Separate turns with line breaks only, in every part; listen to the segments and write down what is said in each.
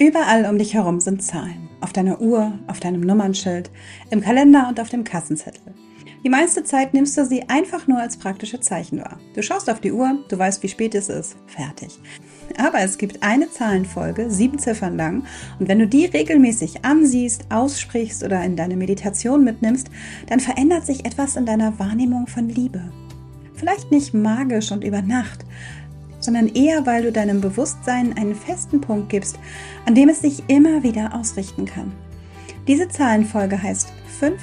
Überall um dich herum sind Zahlen. Auf deiner Uhr, auf deinem Nummernschild, im Kalender und auf dem Kassenzettel. Die meiste Zeit nimmst du sie einfach nur als praktische Zeichen wahr. Du schaust auf die Uhr, du weißt, wie spät es ist, fertig. Aber es gibt eine Zahlenfolge, 7 Ziffern lang, und wenn du die regelmäßig ansiehst, aussprichst oder in deine Meditation mitnimmst, dann verändert sich etwas in deiner Wahrnehmung von Liebe. Vielleicht nicht magisch und über Nacht, sondern eher, weil du deinem Bewusstsein einen festen Punkt gibst, an dem es sich immer wieder ausrichten kann. Diese Zahlenfolge heißt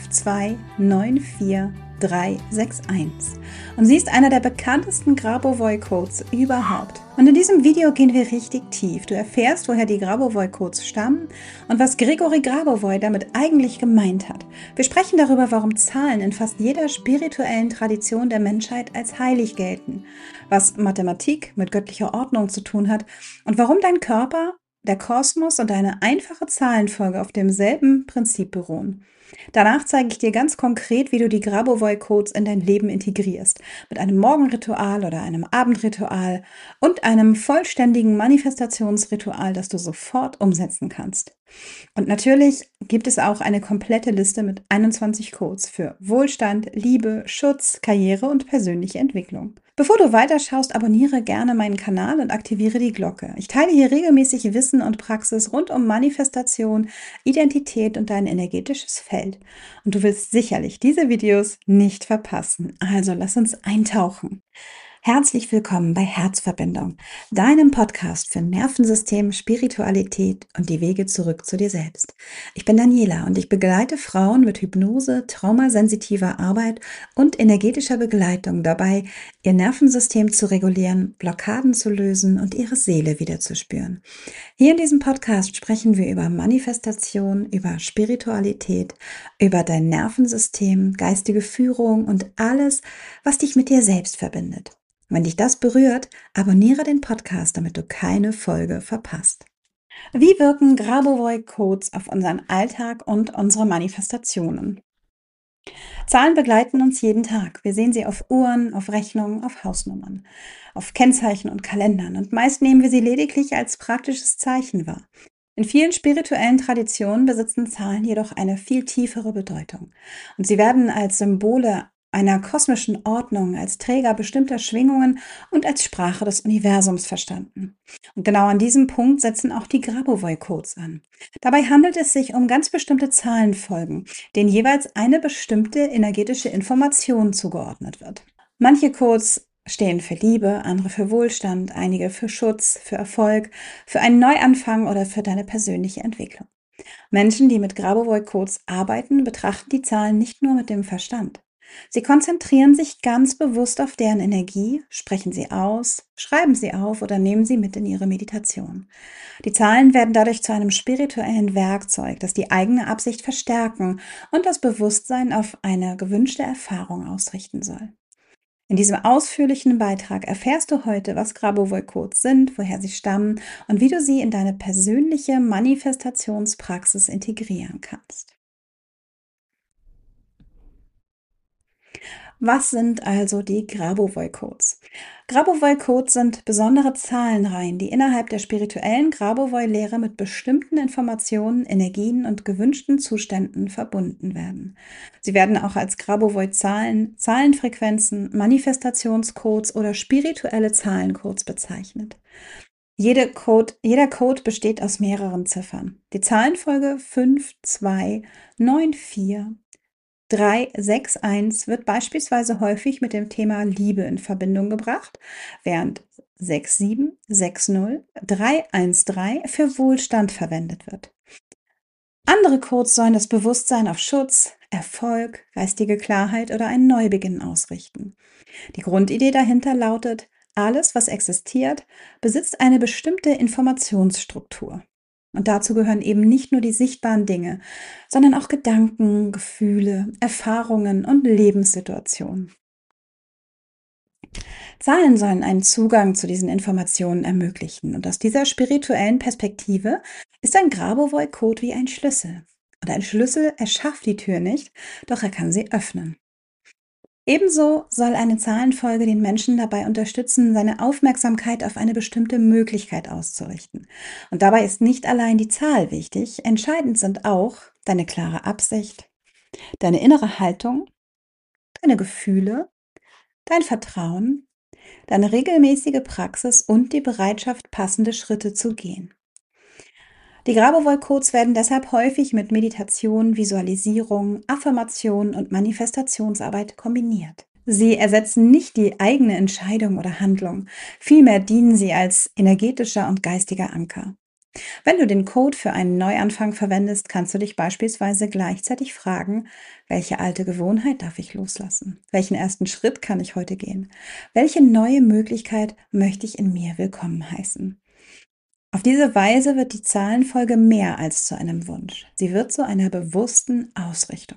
5294361 und sie ist einer der bekanntesten Grabovoi-Codes überhaupt. Und in diesem Video gehen wir richtig tief. Du erfährst, woher die Grabovoi-Codes stammen und was Grigori Grabovoi damit eigentlich gemeint hat. Wir sprechen darüber, warum Zahlen in fast jeder spirituellen Tradition der Menschheit als heilig gelten, was Mathematik mit göttlicher Ordnung zu tun hat und warum dein Körper, der Kosmos und eine einfache Zahlenfolge auf demselben Prinzip beruhen. Danach zeige ich dir ganz konkret, wie du die Grabovoi-Codes in dein Leben integrierst. Mit einem Morgenritual oder einem Abendritual und einem vollständigen Manifestationsritual, das du sofort umsetzen kannst. Und natürlich gibt es auch eine komplette Liste mit 21 Codes für Wohlstand, Liebe, Schutz, Karriere und persönliche Entwicklung. Bevor du weiterschaust, abonniere gerne meinen Kanal und aktiviere die Glocke. Ich teile hier regelmäßig Wissen und Praxis rund um Manifestation, Identität und dein energetisches Feld. Und du willst sicherlich diese Videos nicht verpassen. Also lass uns eintauchen. Herzlich willkommen bei Herzverbindung, deinem Podcast für Nervensystem, Spiritualität und die Wege zurück zu dir selbst. Ich bin Daniela und ich begleite Frauen mit Hypnose, traumasensitiver Arbeit und energetischer Begleitung dabei, ihr Nervensystem zu regulieren, Blockaden zu lösen und ihre Seele wieder zu spüren. Hier in diesem Podcast sprechen wir über Manifestation, über Spiritualität, über dein Nervensystem, geistige Führung und alles, was dich mit dir selbst verbindet. Wenn dich das berührt, abonniere den Podcast, damit du keine Folge verpasst. Wie wirken Grabovoi-Codes auf unseren Alltag und unsere Manifestationen? Zahlen begleiten uns jeden Tag. Wir sehen sie auf Uhren, auf Rechnungen, auf Hausnummern, auf Kennzeichen und Kalendern und meist nehmen wir sie lediglich als praktisches Zeichen wahr. In vielen spirituellen Traditionen besitzen Zahlen jedoch eine viel tiefere Bedeutung und sie werden als Symbole einer kosmischen Ordnung, als Träger bestimmter Schwingungen und als Sprache des Universums verstanden. Und genau an diesem Punkt setzen auch die Grabovoi-Codes an. Dabei handelt es sich um ganz bestimmte Zahlenfolgen, denen jeweils eine bestimmte energetische Information zugeordnet wird. Manche Codes stehen für Liebe, andere für Wohlstand, einige für Schutz, für Erfolg, für einen Neuanfang oder für deine persönliche Entwicklung. Menschen, die mit Grabovoi-Codes arbeiten, betrachten die Zahlen nicht nur mit dem Verstand. Sie konzentrieren sich ganz bewusst auf deren Energie, sprechen sie aus, schreiben sie auf oder nehmen sie mit in ihre Meditation. Die Zahlen werden dadurch zu einem spirituellen Werkzeug, das die eigene Absicht verstärken und das Bewusstsein auf eine gewünschte Erfahrung ausrichten soll. In diesem ausführlichen Beitrag erfährst du heute, was Grabovoi-Codes sind, woher sie stammen und wie du sie in deine persönliche Manifestationspraxis integrieren kannst. Was sind also die Grabovoi-Codes? Grabovoi-Codes sind besondere Zahlenreihen, die innerhalb der spirituellen Grabovoi-Lehre mit bestimmten Informationen, Energien und gewünschten Zuständen verbunden werden. Sie werden auch als Grabovoi-Zahlen, Zahlenfrequenzen, Manifestationscodes oder spirituelle Zahlencodes bezeichnet. Jeder Code besteht aus mehreren Ziffern. Die Zahlenfolge 5294 361 wird beispielsweise häufig mit dem Thema Liebe in Verbindung gebracht, während 6760313 für Wohlstand verwendet wird. Andere Codes sollen das Bewusstsein auf Schutz, Erfolg, geistige Klarheit oder einen Neubeginn ausrichten. Die Grundidee dahinter lautet: Alles, was existiert, besitzt eine bestimmte Informationsstruktur. Und dazu gehören eben nicht nur die sichtbaren Dinge, sondern auch Gedanken, Gefühle, Erfahrungen und Lebenssituationen. Zahlen sollen einen Zugang zu diesen Informationen ermöglichen. Und aus dieser spirituellen Perspektive ist ein Grabovoi-Code wie ein Schlüssel. Und ein Schlüssel erschafft die Tür nicht, doch er kann sie öffnen. Ebenso soll eine Zahlenfolge den Menschen dabei unterstützen, seine Aufmerksamkeit auf eine bestimmte Möglichkeit auszurichten. Und dabei ist nicht allein die Zahl wichtig, entscheidend sind auch deine klare Absicht, deine innere Haltung, deine Gefühle, dein Vertrauen, deine regelmäßige Praxis und die Bereitschaft, passende Schritte zu gehen. Die Grabovoi-Codes werden deshalb häufig mit Meditation, Visualisierung, Affirmation und Manifestationsarbeit kombiniert. Sie ersetzen nicht die eigene Entscheidung oder Handlung, vielmehr dienen sie als energetischer und geistiger Anker. Wenn du den Code für einen Neuanfang verwendest, kannst du dich beispielsweise gleichzeitig fragen, welche alte Gewohnheit darf ich loslassen? Welchen ersten Schritt kann ich heute gehen? Welche neue Möglichkeit möchte ich in mir willkommen heißen? Auf diese Weise wird die Zahlenfolge mehr als zu einem Wunsch. Sie wird zu einer bewussten Ausrichtung.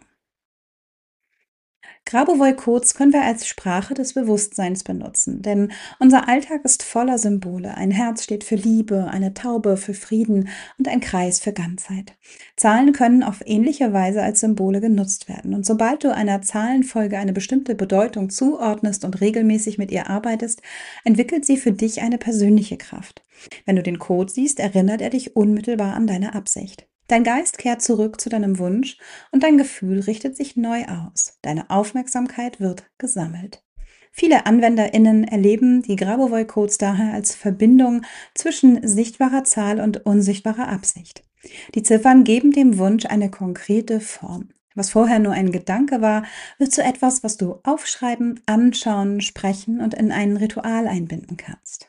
Grabovoi-Codes können wir als Sprache des Bewusstseins benutzen, denn unser Alltag ist voller Symbole. Ein Herz steht für Liebe, eine Taube für Frieden und ein Kreis für Ganzheit. Zahlen können auf ähnliche Weise als Symbole genutzt werden. Und sobald du einer Zahlenfolge eine bestimmte Bedeutung zuordnest und regelmäßig mit ihr arbeitest, entwickelt sie für dich eine persönliche Kraft. Wenn du den Code siehst, erinnert er dich unmittelbar an deine Absicht. Dein Geist kehrt zurück zu deinem Wunsch und dein Gefühl richtet sich neu aus. Deine Aufmerksamkeit wird gesammelt. Viele AnwenderInnen erleben die Grabovoi-Codes daher als Verbindung zwischen sichtbarer Zahl und unsichtbarer Absicht. Die Ziffern geben dem Wunsch eine konkrete Form. Was vorher nur ein Gedanke war, wird zu etwas, was du aufschreiben, anschauen, sprechen und in ein Ritual einbinden kannst.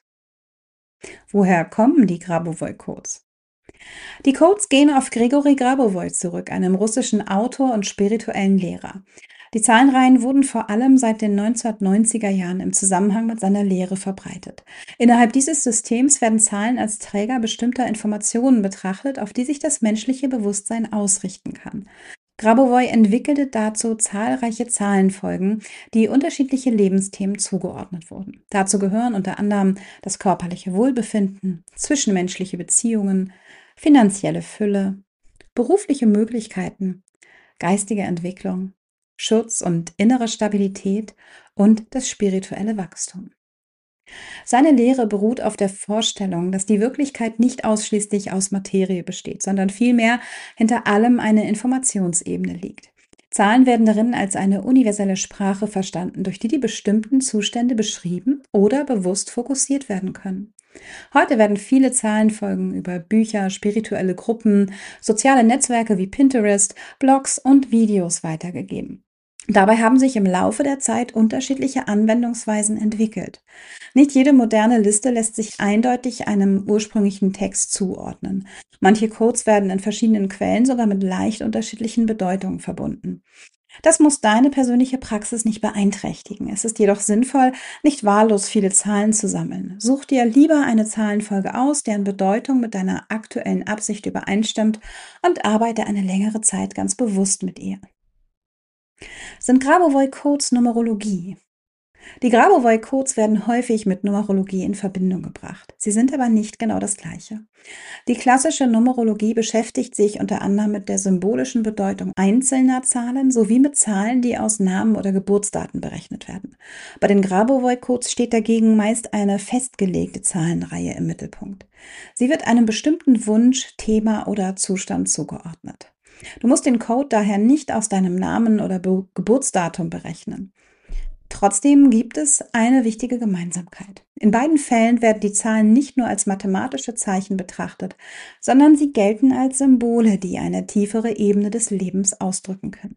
Woher kommen die Grabovoi-Codes? Die Codes gehen auf Grigori Grabovoi zurück, einem russischen Autor und spirituellen Lehrer. Die Zahlenreihen wurden vor allem seit den 1990er Jahren im Zusammenhang mit seiner Lehre verbreitet. Innerhalb dieses Systems werden Zahlen als Träger bestimmter Informationen betrachtet, auf die sich das menschliche Bewusstsein ausrichten kann. Grabovoi entwickelte dazu zahlreiche Zahlenfolgen, die unterschiedliche Lebensthemen zugeordnet wurden. Dazu gehören unter anderem das körperliche Wohlbefinden, zwischenmenschliche Beziehungen, finanzielle Fülle, berufliche Möglichkeiten, geistige Entwicklung, Schutz und innere Stabilität und das spirituelle Wachstum. Seine Lehre beruht auf der Vorstellung, dass die Wirklichkeit nicht ausschließlich aus Materie besteht, sondern vielmehr hinter allem eine Informationsebene liegt. Zahlen werden darin als eine universelle Sprache verstanden, durch die die bestimmten Zustände beschrieben oder bewusst fokussiert werden können. Heute werden viele Zahlenfolgen über Bücher, spirituelle Gruppen, soziale Netzwerke wie Pinterest, Blogs und Videos weitergegeben. Dabei haben sich im Laufe der Zeit unterschiedliche Anwendungsweisen entwickelt. Nicht jede moderne Liste lässt sich eindeutig einem ursprünglichen Text zuordnen. Manche Codes werden in verschiedenen Quellen sogar mit leicht unterschiedlichen Bedeutungen verbunden. Das muss deine persönliche Praxis nicht beeinträchtigen. Es ist jedoch sinnvoll, nicht wahllos viele Zahlen zu sammeln. Such dir lieber eine Zahlenfolge aus, deren Bedeutung mit deiner aktuellen Absicht übereinstimmt und arbeite eine längere Zeit ganz bewusst mit ihr. Sind Grabovoi-Codes Numerologie? Die Grabovoi-Codes werden häufig mit Numerologie in Verbindung gebracht. Sie sind aber nicht genau das Gleiche. Die klassische Numerologie beschäftigt sich unter anderem mit der symbolischen Bedeutung einzelner Zahlen sowie mit Zahlen, die aus Namen oder Geburtsdaten berechnet werden. Bei den Grabovoi-Codes steht dagegen meist eine festgelegte Zahlenreihe im Mittelpunkt. Sie wird einem bestimmten Wunsch, Thema oder Zustand zugeordnet. Du musst den Code daher nicht aus deinem Namen oder Geburtsdatum berechnen. Trotzdem gibt es eine wichtige Gemeinsamkeit. In beiden Fällen werden die Zahlen nicht nur als mathematische Zeichen betrachtet, sondern sie gelten als Symbole, die eine tiefere Ebene des Lebens ausdrücken können.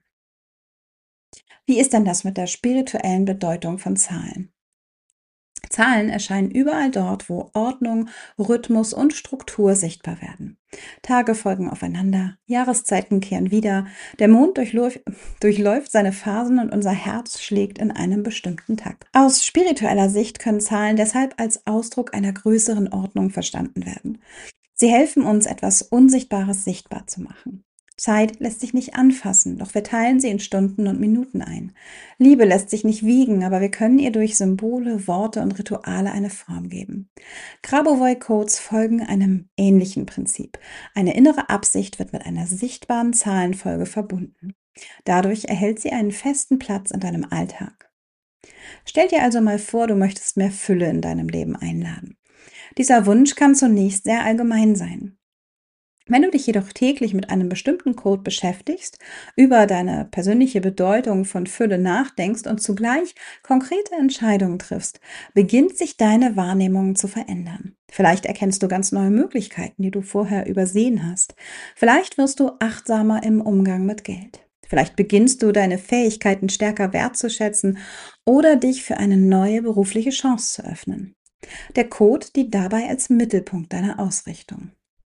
Wie ist denn das mit der spirituellen Bedeutung von Zahlen? Zahlen erscheinen überall dort, wo Ordnung, Rhythmus und Struktur sichtbar werden. Tage folgen aufeinander, Jahreszeiten kehren wieder, der Mond durchläuft seine Phasen und unser Herz schlägt in einem bestimmten Takt. Aus spiritueller Sicht können Zahlen deshalb als Ausdruck einer größeren Ordnung verstanden werden. Sie helfen uns, etwas Unsichtbares sichtbar zu machen. Zeit lässt sich nicht anfassen, doch wir teilen sie in Stunden und Minuten ein. Liebe lässt sich nicht wiegen, aber wir können ihr durch Symbole, Worte und Rituale eine Form geben. Grabovoi-Codes folgen einem ähnlichen Prinzip. Eine innere Absicht wird mit einer sichtbaren Zahlenfolge verbunden. Dadurch erhält sie einen festen Platz in deinem Alltag. Stell dir also mal vor, du möchtest mehr Fülle in deinem Leben einladen. Dieser Wunsch kann zunächst sehr allgemein sein. Wenn du dich jedoch täglich mit einem bestimmten Code beschäftigst, über deine persönliche Bedeutung von Fülle nachdenkst und zugleich konkrete Entscheidungen triffst, beginnt sich deine Wahrnehmung zu verändern. Vielleicht erkennst du ganz neue Möglichkeiten, die du vorher übersehen hast. Vielleicht wirst du achtsamer im Umgang mit Geld. Vielleicht beginnst du deine Fähigkeiten stärker wertzuschätzen oder dich für eine neue berufliche Chance zu öffnen. Der Code dient dabei als Mittelpunkt deiner Ausrichtung.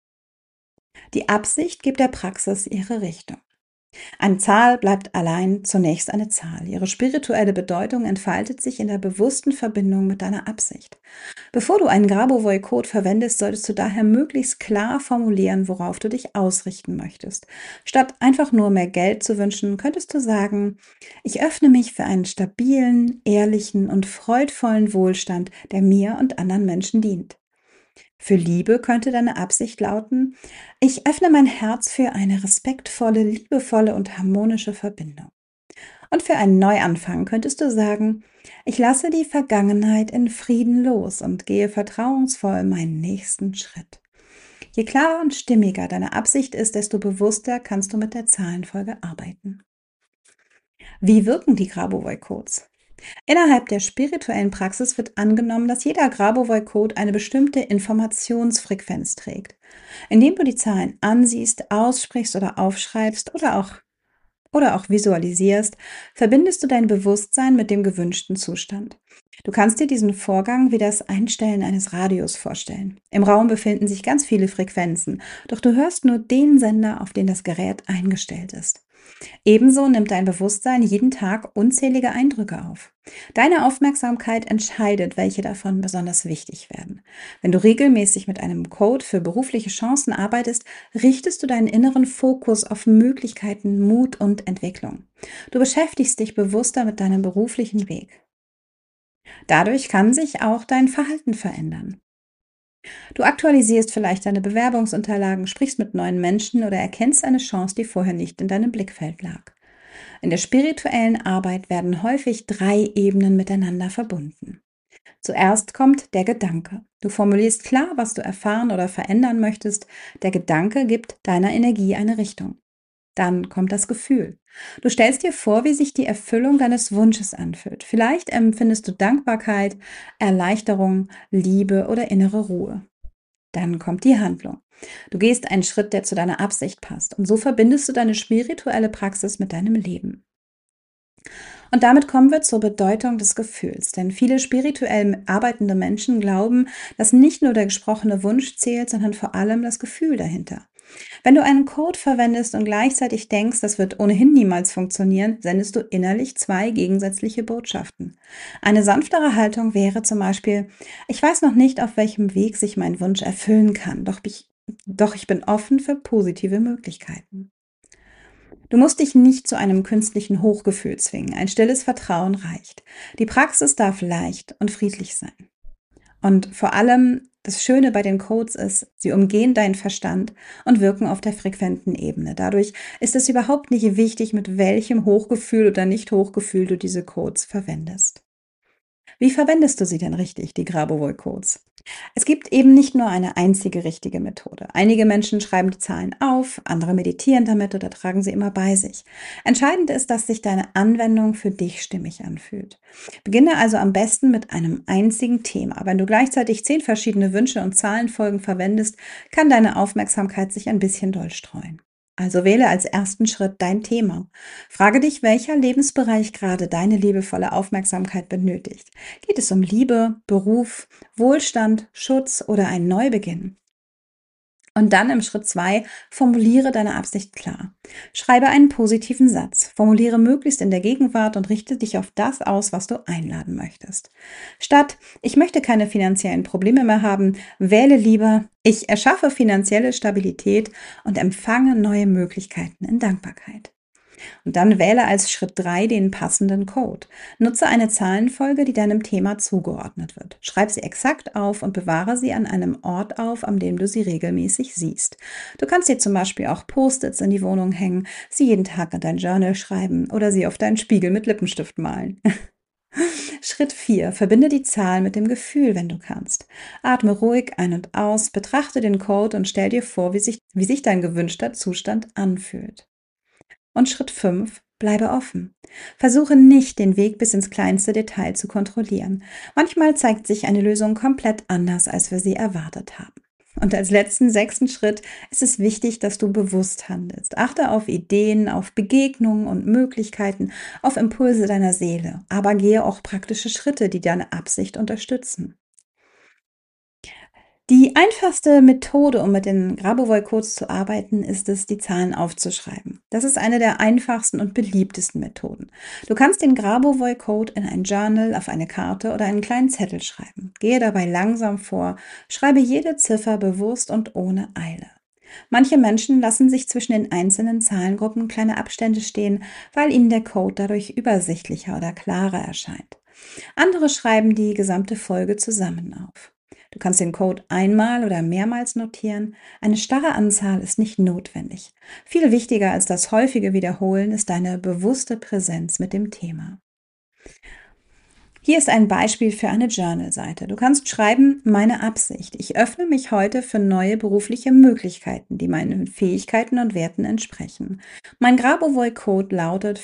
Die Absicht gibt der Praxis ihre Richtung. Eine Zahl bleibt allein zunächst eine Zahl. Ihre spirituelle Bedeutung entfaltet sich in der bewussten Verbindung mit deiner Absicht. Bevor du einen Grabovoi-Code verwendest, solltest du daher möglichst klar formulieren, worauf du dich ausrichten möchtest. Statt einfach nur mehr Geld zu wünschen, könntest du sagen: Ich öffne mich für einen stabilen, ehrlichen und freudvollen Wohlstand, der mir und anderen Menschen dient. Für Liebe könnte deine Absicht lauten: Ich öffne mein Herz für eine respektvolle, liebevolle und harmonische Verbindung. Und für einen Neuanfang könntest du sagen: Ich lasse die Vergangenheit in Frieden los und gehe vertrauensvoll meinen nächsten Schritt. Je klarer und stimmiger deine Absicht ist, desto bewusster kannst du mit der Zahlenfolge arbeiten. Wie wirken die Grabovoi-Codes? Innerhalb der spirituellen Praxis wird angenommen, dass jeder Grabovoi-Code eine bestimmte Informationsfrequenz trägt. Indem du die Zahlen ansiehst, aussprichst oder aufschreibst oder auch visualisierst, verbindest du dein Bewusstsein mit dem gewünschten Zustand. Du kannst dir diesen Vorgang wie das Einstellen eines Radios vorstellen. Im Raum befinden sich ganz viele Frequenzen, doch du hörst nur den Sender, auf den das Gerät eingestellt ist. Ebenso nimmt dein Bewusstsein jeden Tag unzählige Eindrücke auf. Deine Aufmerksamkeit entscheidet, welche davon besonders wichtig werden. Wenn du regelmäßig mit einem Code für berufliche Chancen arbeitest, richtest du deinen inneren Fokus auf Möglichkeiten, Mut und Entwicklung. Du beschäftigst dich bewusster mit deinem beruflichen Weg. Dadurch kann sich auch dein Verhalten verändern. Du aktualisierst vielleicht deine Bewerbungsunterlagen, sprichst mit neuen Menschen oder erkennst eine Chance, die vorher nicht in deinem Blickfeld lag. In der spirituellen Arbeit werden häufig 3 Ebenen miteinander verbunden. Zuerst kommt der Gedanke. Du formulierst klar, was du erfahren oder verändern möchtest. Der Gedanke gibt deiner Energie eine Richtung. Dann kommt das Gefühl. Du stellst dir vor, wie sich die Erfüllung deines Wunsches anfühlt. Vielleicht empfindest du Dankbarkeit, Erleichterung, Liebe oder innere Ruhe. Dann kommt die Handlung. Du gehst einen Schritt, der zu deiner Absicht passt. Und so verbindest du deine spirituelle Praxis mit deinem Leben. Und damit kommen wir zur Bedeutung des Gefühls. Denn viele spirituell arbeitende Menschen glauben, dass nicht nur der gesprochene Wunsch zählt, sondern vor allem das Gefühl dahinter. Wenn du einen Code verwendest und gleichzeitig denkst, das wird ohnehin niemals funktionieren, sendest du innerlich 2 gegensätzliche Botschaften. Eine sanftere Haltung wäre zum Beispiel: Ich weiß noch nicht, auf welchem Weg sich mein Wunsch erfüllen kann, doch ich bin offen für positive Möglichkeiten. Du musst dich nicht zu einem künstlichen Hochgefühl zwingen. Ein stilles Vertrauen reicht. Die Praxis darf leicht und friedlich sein. Und vor allem, das Schöne bei den Codes ist, sie umgehen deinen Verstand und wirken auf der frequenten Ebene. Dadurch ist es überhaupt nicht wichtig, mit welchem Hochgefühl oder Nicht-Hochgefühl du diese Codes verwendest. Wie verwendest du sie denn richtig, die Grabovoi-Codes? Es gibt eben nicht nur eine einzige richtige Methode. Einige Menschen schreiben die Zahlen auf, andere meditieren damit oder tragen sie immer bei sich. Entscheidend ist, dass sich deine Anwendung für dich stimmig anfühlt. Beginne also am besten mit einem einzigen Thema. Wenn du gleichzeitig 10 verschiedene Wünsche und Zahlenfolgen verwendest, kann deine Aufmerksamkeit sich ein bisschen doll streuen. Also wähle als ersten Schritt dein Thema. Frage dich, welcher Lebensbereich gerade deine liebevolle Aufmerksamkeit benötigt. Geht es um Liebe, Beruf, Wohlstand, Schutz oder einen Neubeginn? Und dann im Schritt 2 formuliere deine Absicht klar. Schreibe einen positiven Satz. Formuliere möglichst in der Gegenwart und richte dich auf das aus, was du einladen möchtest. Statt ich möchte keine finanziellen Probleme mehr haben, wähle lieber ich erschaffe finanzielle Stabilität und empfange neue Möglichkeiten in Dankbarkeit. Und dann wähle als Schritt 3 den passenden Code. Nutze eine Zahlenfolge, die deinem Thema zugeordnet wird. Schreib sie exakt auf und bewahre sie an einem Ort auf, an dem du sie regelmäßig siehst. Du kannst dir zum Beispiel auch Post-its in die Wohnung hängen, sie jeden Tag in dein Journal schreiben oder sie auf deinen Spiegel mit Lippenstift malen. Schritt 4. Verbinde die Zahl mit dem Gefühl, wenn du kannst. Atme ruhig ein und aus, betrachte den Code und stell dir vor, wie sich dein gewünschter Zustand anfühlt. Und Schritt 5. Bleibe offen. Versuche nicht, den Weg bis ins kleinste Detail zu kontrollieren. Manchmal zeigt sich eine Lösung komplett anders, als wir sie erwartet haben. Und als letzten 6. Schritt ist es wichtig, dass du bewusst handelst. Achte auf Ideen, auf Begegnungen und Möglichkeiten, auf Impulse deiner Seele, aber gehe auch praktische Schritte, die deine Absicht unterstützen. Die einfachste Methode, um mit den Grabovoi-Codes zu arbeiten, ist es, die Zahlen aufzuschreiben. Das ist eine der einfachsten und beliebtesten Methoden. Du kannst den Grabovoi-Code in ein Journal, auf eine Karte oder einen kleinen Zettel schreiben. Gehe dabei langsam vor, schreibe jede Ziffer bewusst und ohne Eile. Manche Menschen lassen sich zwischen den einzelnen Zahlengruppen kleine Abstände stehen, weil ihnen der Code dadurch übersichtlicher oder klarer erscheint. Andere schreiben die gesamte Folge zusammen auf. Du kannst den Code einmal oder mehrmals notieren. Eine starre Anzahl ist nicht notwendig. Viel wichtiger als das häufige Wiederholen ist deine bewusste Präsenz mit dem Thema. Hier ist ein Beispiel für eine Journal-Seite. Du kannst schreiben: Meine Absicht. Ich öffne mich heute für neue berufliche Möglichkeiten, die meinen Fähigkeiten und Werten entsprechen. Mein Grabovoi-Code lautet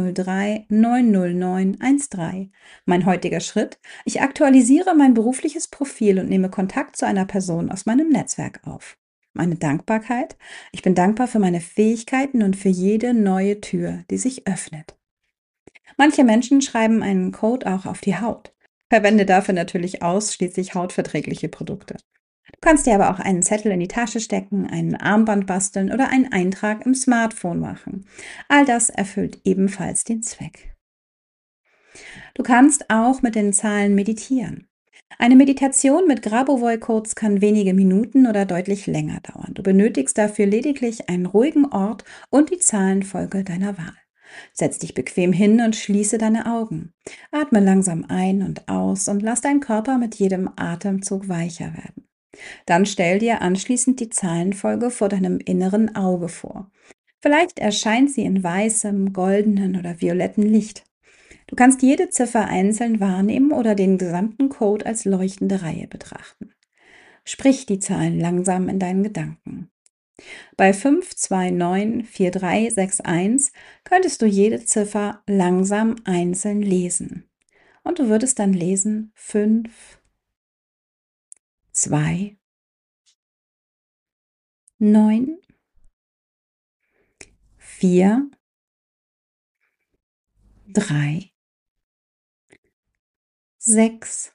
503909113. Mein heutiger Schritt: Ich aktualisiere mein berufliches Profil und nehme Kontakt zu einer Person aus meinem Netzwerk auf. Meine Dankbarkeit: Ich bin dankbar für meine Fähigkeiten und für jede neue Tür, die sich öffnet. Manche Menschen schreiben einen Code auch auf die Haut. Verwende dafür natürlich ausschließlich hautverträgliche Produkte. Du kannst dir aber auch einen Zettel in die Tasche stecken, ein Armband basteln oder einen Eintrag im Smartphone machen. All das erfüllt ebenfalls den Zweck. Du kannst auch mit den Zahlen meditieren. Eine Meditation mit Grabovoi-Codes kann wenige Minuten oder deutlich länger dauern. Du benötigst dafür lediglich einen ruhigen Ort und die Zahlenfolge deiner Wahl. Setz dich bequem hin und schließe deine Augen. Atme langsam ein und aus und lass deinen Körper mit jedem Atemzug weicher werden. Dann stell dir anschließend die Zahlenfolge vor deinem inneren Auge vor. Vielleicht erscheint sie in weißem, goldenen oder violetten Licht. Du kannst jede Ziffer einzeln wahrnehmen oder den gesamten Code als leuchtende Reihe betrachten. Sprich die Zahlen langsam in deinen Gedanken. Bei 5294361 könntest du jede Ziffer langsam einzeln lesen. Und du würdest dann lesen 5, 2, 9, 4, 3, 6,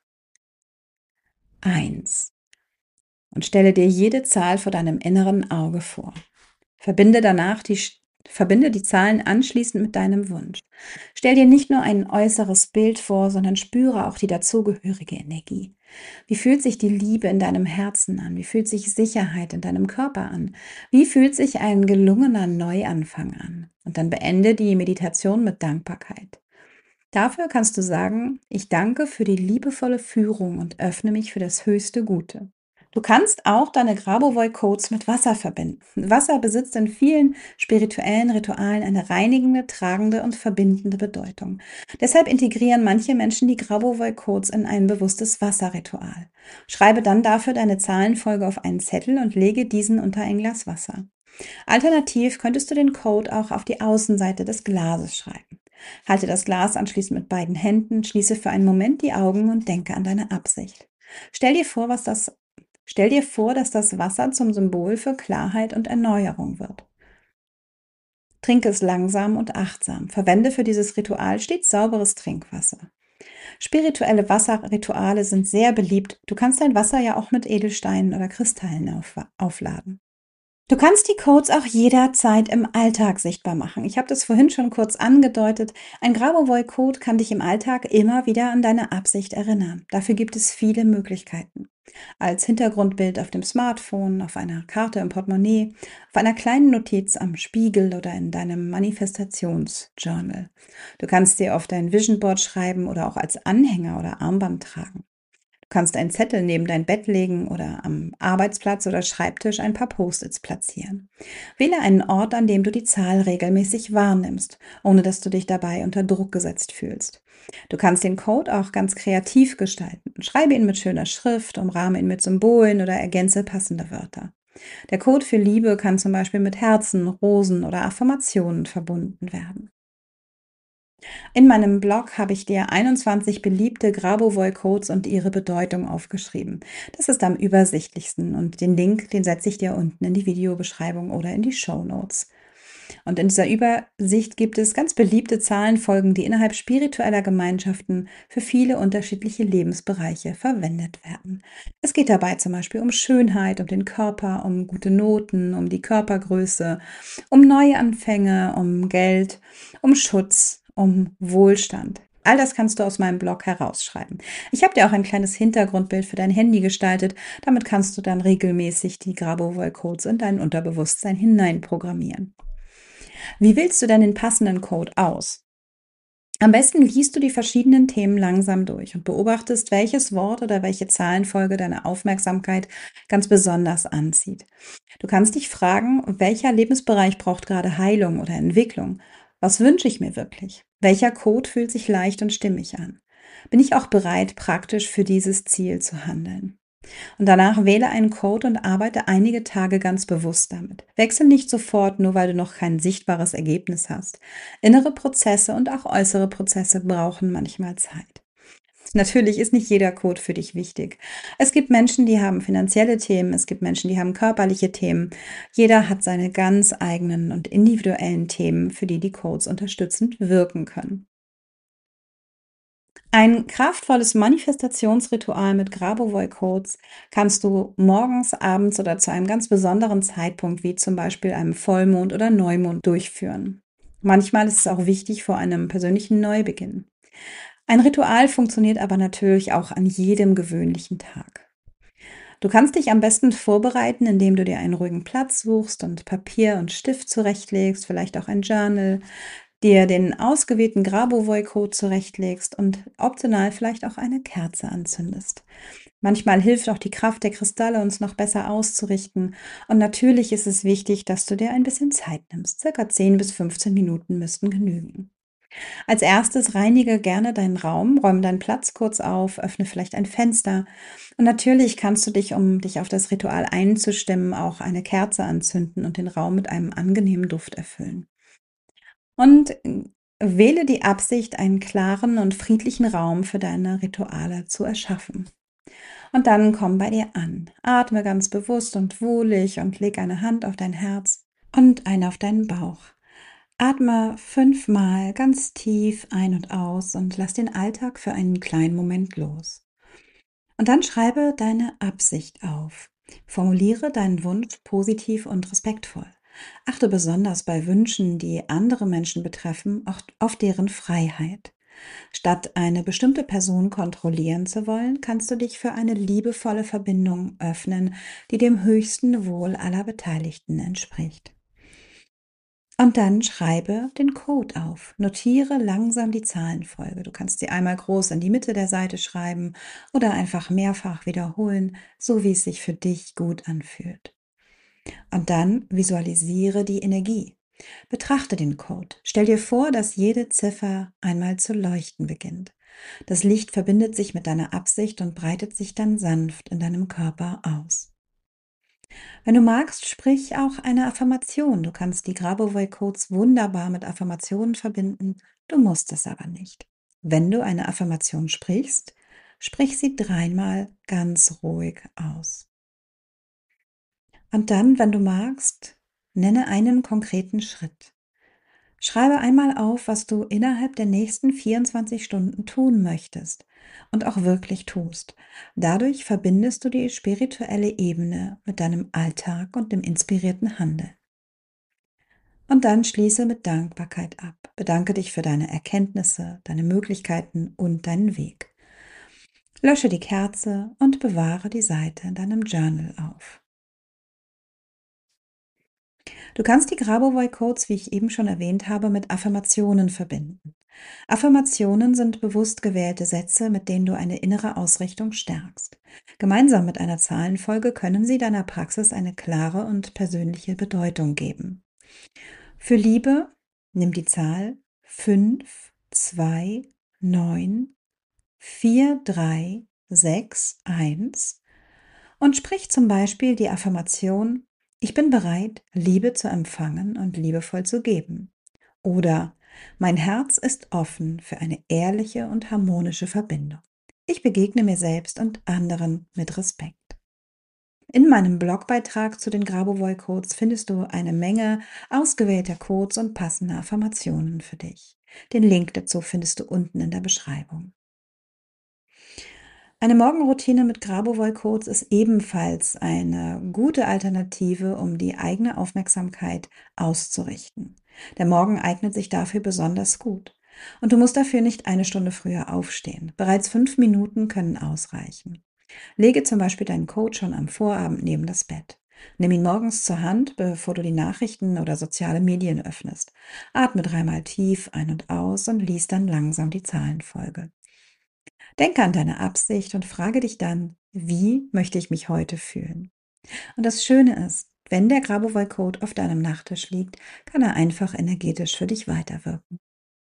1. Und stelle dir jede Zahl vor deinem inneren Auge vor. Verbinde die Zahlen anschließend mit deinem Wunsch. Stell dir nicht nur ein äußeres Bild vor, sondern spüre auch die dazugehörige Energie. Wie fühlt sich die Liebe in deinem Herzen an? Wie fühlt sich Sicherheit in deinem Körper an? Wie fühlt sich ein gelungener Neuanfang an? Und dann beende die Meditation mit Dankbarkeit. Dafür kannst du sagen: Ich danke für die liebevolle Führung und öffne mich für das höchste Gute. Du kannst auch deine Grabovoi-Codes mit Wasser verbinden. Wasser besitzt in vielen spirituellen Ritualen eine reinigende, tragende und verbindende Bedeutung. Deshalb integrieren manche Menschen die Grabovoi-Codes in ein bewusstes Wasserritual. Schreibe dann dafür deine Zahlenfolge auf einen Zettel und lege diesen unter ein Glas Wasser. Alternativ könntest du den Code auch auf die Außenseite des Glases schreiben. Halte das Glas anschließend mit beiden Händen, schließe für einen Moment die Augen und denke an deine Absicht. Stell dir vor, dass das Wasser zum Symbol für Klarheit und Erneuerung wird. Trinke es langsam und achtsam. Verwende für dieses Ritual stets sauberes Trinkwasser. Spirituelle Wasserrituale sind sehr beliebt. Du kannst dein Wasser ja auch mit Edelsteinen oder Kristallen aufladen. Du kannst die Codes auch jederzeit im Alltag sichtbar machen. Ich habe das vorhin schon kurz angedeutet. Ein Grabovoi-Code kann dich im Alltag immer wieder an deine Absicht erinnern. Dafür gibt es viele Möglichkeiten. Als Hintergrundbild auf dem Smartphone, auf einer Karte im Portemonnaie, auf einer kleinen Notiz am Spiegel oder in deinem Manifestationsjournal. Du kannst sie auf dein Vision Board schreiben oder auch als Anhänger oder Armband tragen. Du kannst einen Zettel neben dein Bett legen oder am Arbeitsplatz oder Schreibtisch ein paar Post-its platzieren. Wähle einen Ort, an dem du die Zahl regelmäßig wahrnimmst, ohne dass du dich dabei unter Druck gesetzt fühlst. Du kannst den Code auch ganz kreativ gestalten. Schreibe ihn mit schöner Schrift, umrahme ihn mit Symbolen oder ergänze passende Wörter. Der Code für Liebe kann zum Beispiel mit Herzen, Rosen oder Affirmationen verbunden werden. In meinem Blog habe ich dir 21 beliebte Grabovoi-Codes und ihre Bedeutung aufgeschrieben. Das ist am übersichtlichsten und den Link, den setze ich dir unten in die Videobeschreibung oder in die Shownotes. Und in dieser Übersicht gibt es ganz beliebte Zahlenfolgen, die innerhalb spiritueller Gemeinschaften für viele unterschiedliche Lebensbereiche verwendet werden. Es geht dabei zum Beispiel um Schönheit, um den Körper, um gute Noten, um die Körpergröße, um Neuanfänge, um Geld, um Schutz, um Wohlstand. All das kannst du aus meinem Blog herausschreiben. Ich habe dir auch ein kleines Hintergrundbild für dein Handy gestaltet. Damit kannst du dann regelmäßig die Grabovoi-Codes in dein Unterbewusstsein hineinprogrammieren. Wie wählst du denn den passenden Code aus? Am besten liest du die verschiedenen Themen langsam durch und beobachtest, welches Wort oder welche Zahlenfolge deine Aufmerksamkeit ganz besonders anzieht. Du kannst dich fragen, welcher Lebensbereich braucht gerade Heilung oder Entwicklung? Was wünsche ich mir wirklich? Welcher Code fühlt sich leicht und stimmig an? Bin ich auch bereit, praktisch für dieses Ziel zu handeln? Und danach wähle einen Code und arbeite einige Tage ganz bewusst damit. Wechsel nicht sofort, nur weil du noch kein sichtbares Ergebnis hast. Innere Prozesse und auch äußere Prozesse brauchen manchmal Zeit. Natürlich ist nicht jeder Code für dich wichtig. Es gibt Menschen, die haben finanzielle Themen, es gibt Menschen, die haben körperliche Themen. Jeder hat seine ganz eigenen und individuellen Themen, für die die Codes unterstützend wirken können. Ein kraftvolles Manifestationsritual mit Grabovoi-Codes kannst du morgens, abends oder zu einem ganz besonderen Zeitpunkt, wie zum Beispiel einem Vollmond oder Neumond, durchführen. Manchmal ist es auch wichtig vor einem persönlichen Neubeginn. Ein Ritual funktioniert aber natürlich auch an jedem gewöhnlichen Tag. Du kannst dich am besten vorbereiten, indem du dir einen ruhigen Platz suchst und Papier und Stift zurechtlegst, vielleicht auch ein Journal, dir den ausgewählten Grabovoi-Code zurechtlegst und optional vielleicht auch eine Kerze anzündest. Manchmal hilft auch die Kraft der Kristalle, uns noch besser auszurichten. Und natürlich ist es wichtig, dass du dir ein bisschen Zeit nimmst. Circa 10 bis 15 Minuten müssten genügen. Als erstes reinige gerne deinen Raum, räume deinen Platz kurz auf, öffne vielleicht ein Fenster. Und natürlich kannst du dich, um dich auf das Ritual einzustimmen, auch eine Kerze anzünden und den Raum mit einem angenehmen Duft erfüllen. Und wähle die Absicht, einen klaren und friedlichen Raum für deine Rituale zu erschaffen. Und dann komm bei dir an. Atme ganz bewusst und wohlig und leg eine Hand auf dein Herz und eine auf deinen Bauch. Atme 5-mal ganz tief ein und aus und lass den Alltag für einen kleinen Moment los. Und dann schreibe deine Absicht auf. Formuliere deinen Wunsch positiv und respektvoll. Achte besonders bei Wünschen, die andere Menschen betreffen, auch auf deren Freiheit. Statt eine bestimmte Person kontrollieren zu wollen, kannst du dich für eine liebevolle Verbindung öffnen, die dem höchsten Wohl aller Beteiligten entspricht. Und dann schreibe den Code auf. Notiere langsam die Zahlenfolge. Du kannst sie einmal groß in die Mitte der Seite schreiben oder einfach mehrfach wiederholen, so wie es sich für dich gut anfühlt. Und dann visualisiere die Energie. Betrachte den Code. Stell dir vor, dass jede Ziffer einmal zu leuchten beginnt. Das Licht verbindet sich mit deiner Absicht und breitet sich dann sanft in deinem Körper aus. Wenn du magst, sprich auch eine Affirmation. Du kannst die Grabovoi-Codes wunderbar mit Affirmationen verbinden. Du musst es aber nicht. Wenn du eine Affirmation sprichst, sprich sie 3-mal ganz ruhig aus. Und dann, wenn du magst, nenne einen konkreten Schritt. Schreibe einmal auf, was du innerhalb der nächsten 24 Stunden tun möchtest und auch wirklich tust. Dadurch verbindest du die spirituelle Ebene mit deinem Alltag und dem inspirierten Handeln. Und dann schließe mit Dankbarkeit ab. Bedanke dich für deine Erkenntnisse, deine Möglichkeiten und deinen Weg. Lösche die Kerze und bewahre die Seite in deinem Journal auf. Du kannst die Grabovoi Codes, wie ich eben schon erwähnt habe, mit Affirmationen verbinden. Affirmationen sind bewusst gewählte Sätze, mit denen du eine innere Ausrichtung stärkst. Gemeinsam mit einer Zahlenfolge können sie deiner Praxis eine klare und persönliche Bedeutung geben. Für Liebe nimm die Zahl 5, 2, 9, 4, 3, 6, 1 und sprich zum Beispiel die Affirmation: Ich bin bereit, Liebe zu empfangen und liebevoll zu geben. Oder mein Herz ist offen für eine ehrliche und harmonische Verbindung. Ich begegne mir selbst und anderen mit Respekt. In meinem Blogbeitrag zu den Grabovoi Codes findest du eine Menge ausgewählter Codes und passende Affirmationen für dich. Den Link dazu findest du unten in der Beschreibung. Eine Morgenroutine mit Grabovoi Codes ist ebenfalls eine gute Alternative, um die eigene Aufmerksamkeit auszurichten. Der Morgen eignet sich dafür besonders gut. Und du musst dafür nicht eine Stunde früher aufstehen. Bereits 5 Minuten können ausreichen. Lege zum Beispiel deinen Code schon am Vorabend neben das Bett. Nimm ihn morgens zur Hand, bevor du die Nachrichten oder soziale Medien öffnest. Atme 3-mal tief ein und aus und lies dann langsam die Zahlenfolge. Denke an deine Absicht und frage dich dann: Wie möchte ich mich heute fühlen? Und das Schöne ist, wenn der Grabovoi Code auf deinem Nachttisch liegt, kann er einfach energetisch für dich weiterwirken.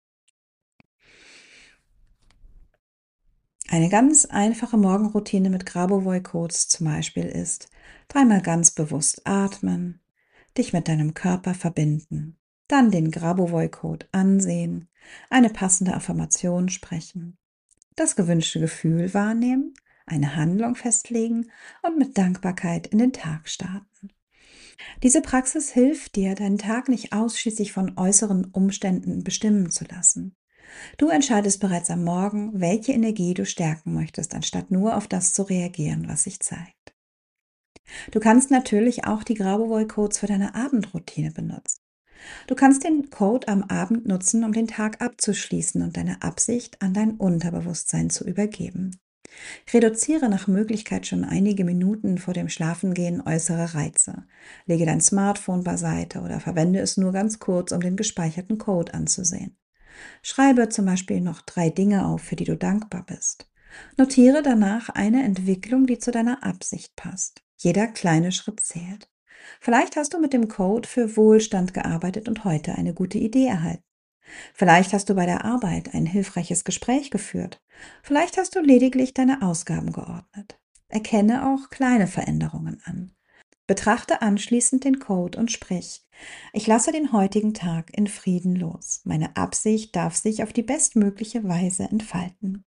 Eine ganz einfache Morgenroutine mit Grabovoi Codes zum Beispiel ist: 3-mal ganz bewusst atmen, dich mit deinem Körper verbinden, dann den Grabovoi Code ansehen, eine passende Affirmation sprechen, das gewünschte Gefühl wahrnehmen, eine Handlung festlegen und mit Dankbarkeit in den Tag starten. Diese Praxis hilft dir, deinen Tag nicht ausschließlich von äußeren Umständen bestimmen zu lassen. Du entscheidest bereits am Morgen, welche Energie du stärken möchtest, anstatt nur auf das zu reagieren, was sich zeigt. Du kannst natürlich auch die Grabovoi Codes für deine Abendroutine benutzen. Du kannst den Code am Abend nutzen, um den Tag abzuschließen und deine Absicht an dein Unterbewusstsein zu übergeben. Reduziere nach Möglichkeit schon einige Minuten vor dem Schlafengehen äußere Reize. Lege dein Smartphone beiseite oder verwende es nur ganz kurz, um den gespeicherten Code anzusehen. Schreibe zum Beispiel noch 3 Dinge auf, für die du dankbar bist. Notiere danach eine Entwicklung, die zu deiner Absicht passt. Jeder kleine Schritt zählt. Vielleicht hast du mit dem Code für Wohlstand gearbeitet und heute eine gute Idee erhalten. Vielleicht hast du bei der Arbeit ein hilfreiches Gespräch geführt. Vielleicht hast du lediglich deine Ausgaben geordnet. Erkenne auch kleine Veränderungen an. Betrachte anschließend den Code und sprich: Ich lasse den heutigen Tag in Frieden los. Meine Absicht darf sich auf die bestmögliche Weise entfalten.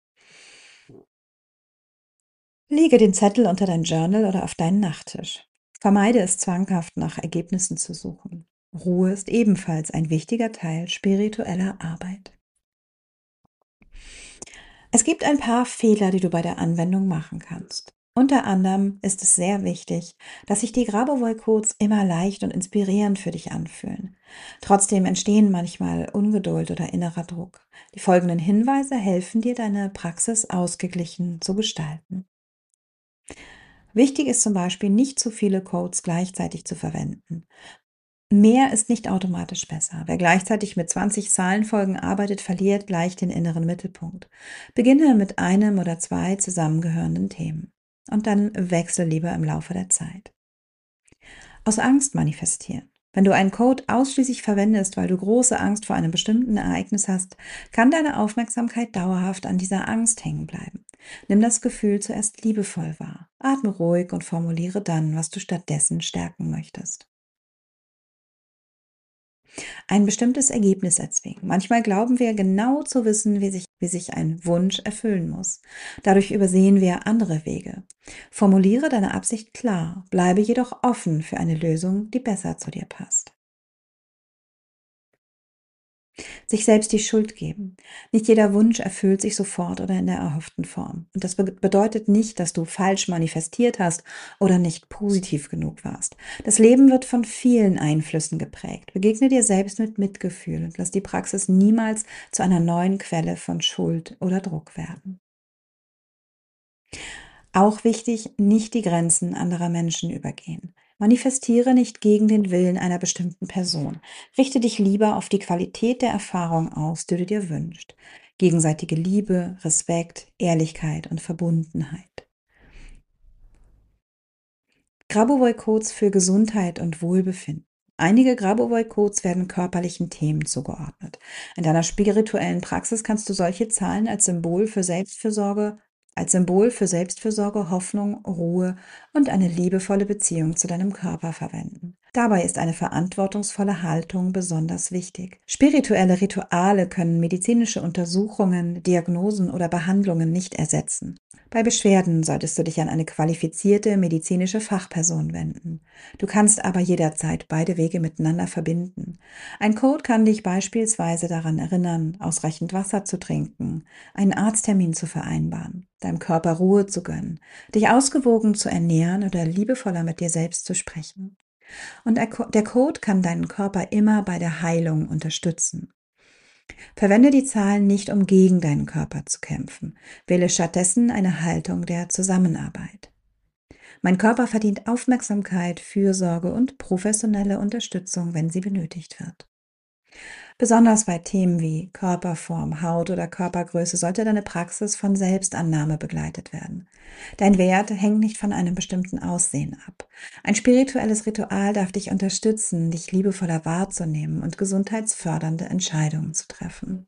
Lege den Zettel unter dein Journal oder auf deinen Nachttisch. Vermeide es zwanghaft nach Ergebnissen zu suchen. Ruhe ist ebenfalls ein wichtiger Teil spiritueller Arbeit. Es gibt ein paar Fehler, die du bei der Anwendung machen kannst. Unter anderem ist es sehr wichtig, dass sich die Grabovoi Codes immer leicht und inspirierend für dich anfühlen. Trotzdem entstehen manchmal Ungeduld oder innerer Druck. Die folgenden Hinweise helfen dir, deine Praxis ausgeglichen zu gestalten. Wichtig ist zum Beispiel, nicht zu viele Codes gleichzeitig zu verwenden. Mehr ist nicht automatisch besser. Wer gleichzeitig mit 20 Zahlenfolgen arbeitet, verliert leicht den inneren Mittelpunkt. Beginne mit einem oder 2 zusammengehörenden Themen und dann wechsle lieber im Laufe der Zeit. Aus Angst manifestieren. Wenn du einen Code ausschließlich verwendest, weil du große Angst vor einem bestimmten Ereignis hast, kann deine Aufmerksamkeit dauerhaft an dieser Angst hängen bleiben. Nimm das Gefühl zuerst liebevoll wahr. Atme ruhig und formuliere dann, was du stattdessen stärken möchtest. Ein bestimmtes Ergebnis erzwingen. Manchmal glauben wir genau zu wissen, wie sich ein Wunsch erfüllen muss. Dadurch übersehen wir andere Wege. Formuliere deine Absicht klar, bleibe jedoch offen für eine Lösung, die besser zu dir passt. Sich selbst die Schuld geben. Nicht jeder Wunsch erfüllt sich sofort oder in der erhofften Form. Und das bedeutet nicht, dass du falsch manifestiert hast oder nicht positiv genug warst. Das Leben wird von vielen Einflüssen geprägt. Begegne dir selbst mit Mitgefühl und lass die Praxis niemals zu einer neuen Quelle von Schuld oder Druck werden. Auch wichtig, nicht die Grenzen anderer Menschen übergehen. Manifestiere nicht gegen den Willen einer bestimmten Person. Richte dich lieber auf die Qualität der Erfahrung aus, die du dir wünschst. Gegenseitige Liebe, Respekt, Ehrlichkeit und Verbundenheit. Grabovoi-Codes für Gesundheit und Wohlbefinden. Einige Grabovoi-Codes werden körperlichen Themen zugeordnet. In deiner spirituellen Praxis kannst du solche Zahlen als Symbol für Selbstfürsorge, Hoffnung, Ruhe und eine liebevolle Beziehung zu deinem Körper verwenden. Dabei ist eine verantwortungsvolle Haltung besonders wichtig. Spirituelle Rituale können medizinische Untersuchungen, Diagnosen oder Behandlungen nicht ersetzen. Bei Beschwerden solltest du dich an eine qualifizierte medizinische Fachperson wenden. Du kannst aber jederzeit beide Wege miteinander verbinden. Ein Code kann dich beispielsweise daran erinnern, ausreichend Wasser zu trinken, einen Arzttermin zu vereinbaren, deinem Körper Ruhe zu gönnen, dich ausgewogen zu ernähren oder liebevoller mit dir selbst zu sprechen. Und der Code kann deinen Körper immer bei der Heilung unterstützen. Verwende die Zahlen nicht, um gegen deinen Körper zu kämpfen. Wähle stattdessen eine Haltung der Zusammenarbeit. Mein Körper verdient Aufmerksamkeit, Fürsorge und professionelle Unterstützung, wenn sie benötigt wird. Besonders bei Themen wie Körperform, Haut oder Körpergröße sollte deine Praxis von Selbstannahme begleitet werden. Dein Wert hängt nicht von einem bestimmten Aussehen ab. Ein spirituelles Ritual darf dich unterstützen, dich liebevoller wahrzunehmen und gesundheitsfördernde Entscheidungen zu treffen.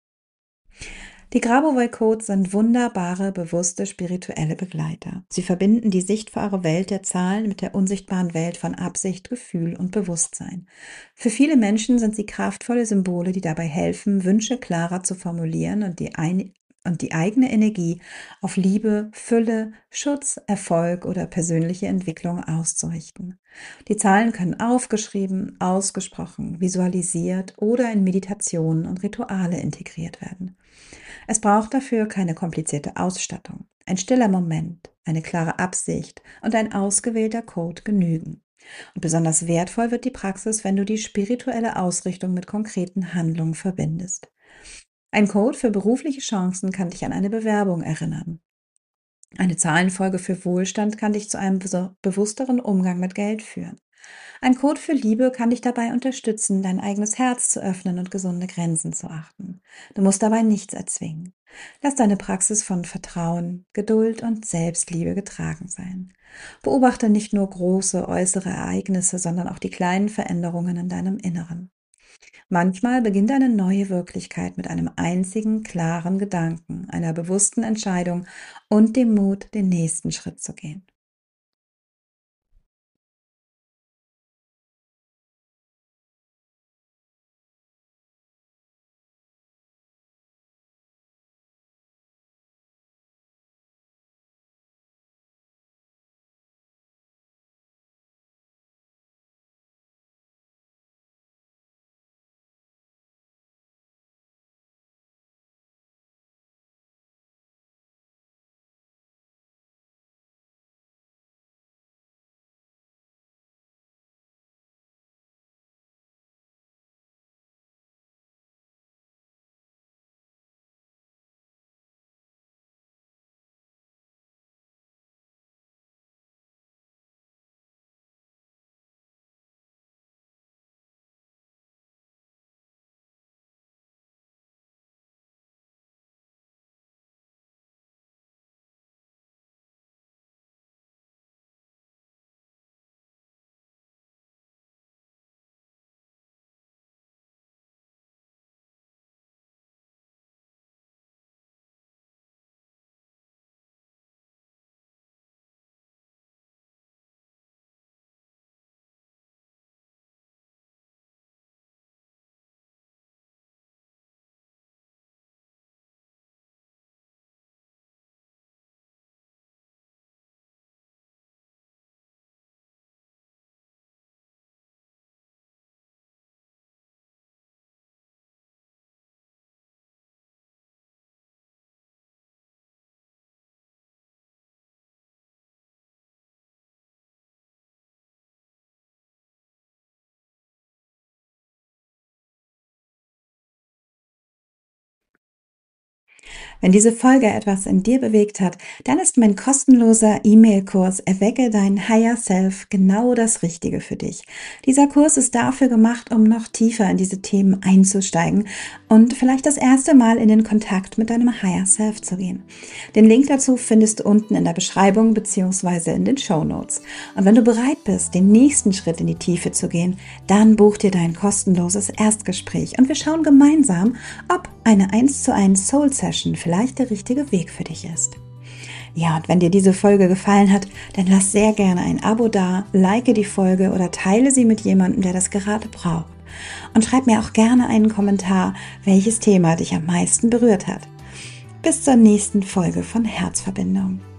Die Grabovoi-Codes sind wunderbare, bewusste spirituelle Begleiter. Sie verbinden die sichtbare Welt der Zahlen mit der unsichtbaren Welt von Absicht, Gefühl und Bewusstsein. Für viele Menschen sind sie kraftvolle Symbole, die dabei helfen, Wünsche klarer zu formulieren und die eigene Energie auf Liebe, Fülle, Schutz, Erfolg oder persönliche Entwicklung auszurichten. Die Zahlen können aufgeschrieben, ausgesprochen, visualisiert oder in Meditationen und Rituale integriert werden. Es braucht dafür keine komplizierte Ausstattung. Ein stiller Moment, eine klare Absicht und ein ausgewählter Code genügen. Und besonders wertvoll wird die Praxis, wenn du die spirituelle Ausrichtung mit konkreten Handlungen verbindest. Ein Code für berufliche Chancen kann dich an eine Bewerbung erinnern. Eine Zahlenfolge für Wohlstand kann dich zu einem bewussteren Umgang mit Geld führen. Ein Code für Liebe kann dich dabei unterstützen, dein eigenes Herz zu öffnen und gesunde Grenzen zu achten. Du musst dabei nichts erzwingen. Lass deine Praxis von Vertrauen, Geduld und Selbstliebe getragen sein. Beobachte nicht nur große äußere Ereignisse, sondern auch die kleinen Veränderungen in deinem Inneren. Manchmal beginnt eine neue Wirklichkeit mit einem einzigen klaren Gedanken, einer bewussten Entscheidung und dem Mut, den nächsten Schritt zu gehen. Wenn diese Folge etwas in dir bewegt hat, dann ist mein kostenloser E-Mail-Kurs Erwecke dein Higher Self genau das Richtige für dich. Dieser Kurs ist dafür gemacht, um noch tiefer in diese Themen einzusteigen und vielleicht das erste Mal in den Kontakt mit deinem Higher Self zu gehen. Den Link dazu findest du unten in der Beschreibung bzw. in den Shownotes. Und wenn du bereit bist, den nächsten Schritt in die Tiefe zu gehen, dann buch dir dein kostenloses Erstgespräch und wir schauen gemeinsam, ob eine 1:1 Soul Session vielleicht der richtige Weg für dich ist. Ja, und wenn dir diese Folge gefallen hat, dann lass sehr gerne ein Abo da, like die Folge oder teile sie mit jemandem, der das gerade braucht. Und schreib mir auch gerne einen Kommentar, welches Thema dich am meisten berührt hat. Bis zur nächsten Folge von Herzverbindung.